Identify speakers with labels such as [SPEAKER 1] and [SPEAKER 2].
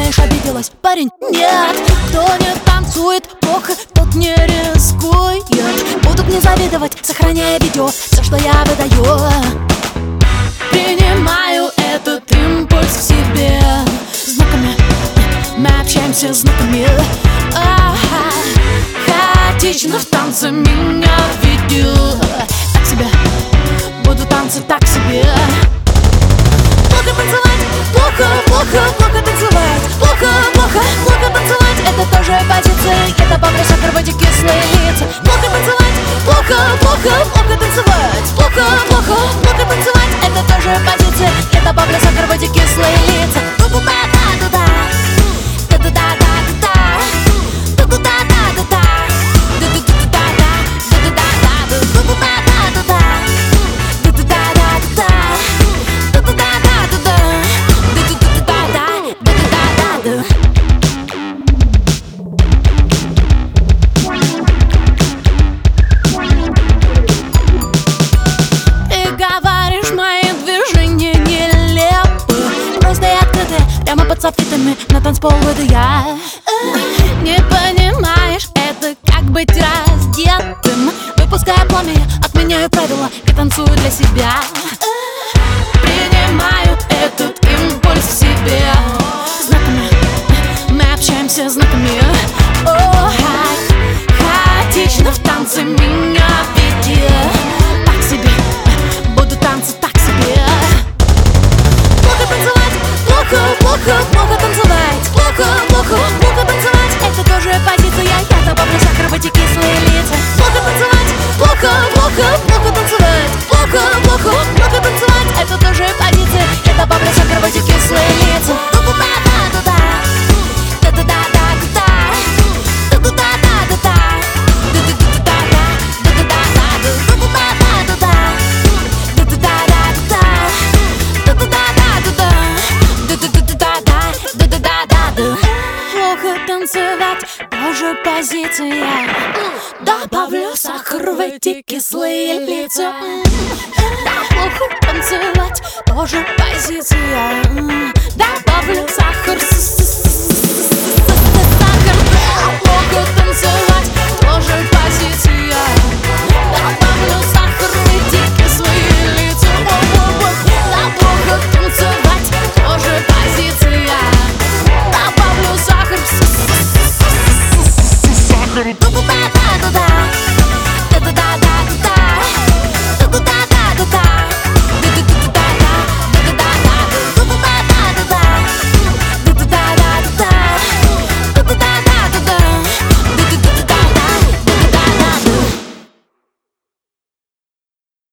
[SPEAKER 1] думаешь, обиделась? Парень, нет. Кто не танцует плохо, тот не рискует. Будут не завидовать, сохраняя видео все, что я выдаю. Принимаю этот импульс в себе. Знаками мы общаемся знаками. Хаотично в танце меня ведет. Так себе, буду танцы так себе. Плохо танцевать, плохо, плохо, плохо танцевать. Плохо, плохо, плохо танцевать. Это тоже позиция, это бабля, сахар, воде, кислые лица. Плохо танцевать, плохо, плохо, плохо танцевать. Плохо, плохо, плохо танцевать. Это тоже позиция, это бабля, сахар, воде, кислые лица. Прямо под софитами на танцпол выйду я. Не понимаешь, это как быть раздетым. Выпуская пламя, отменяю правила и танцую для себя. Принимаю этот импульс в себе. Знаками мы общаемся знаками. Хаотично в танце меня веди. Так себе, буду танцы так себе. Плохо танцевать, плохо, плохо, плохо танцевать. Плохо, плохо, плохо танцевать. Это тоже позиция, я добавлю сахар в эти кислые лица. Плохо танцевать, плохо, плохо, плохо танцевать. Плохо, плохо, плохо танцевать. Это тоже позиция, я добавлю сахар в эти кислые лица. Танцевать тоже позиция. Добавлю сахар в эти кислые лица. Плохо танцевать тоже позиция. Добавлю сахар.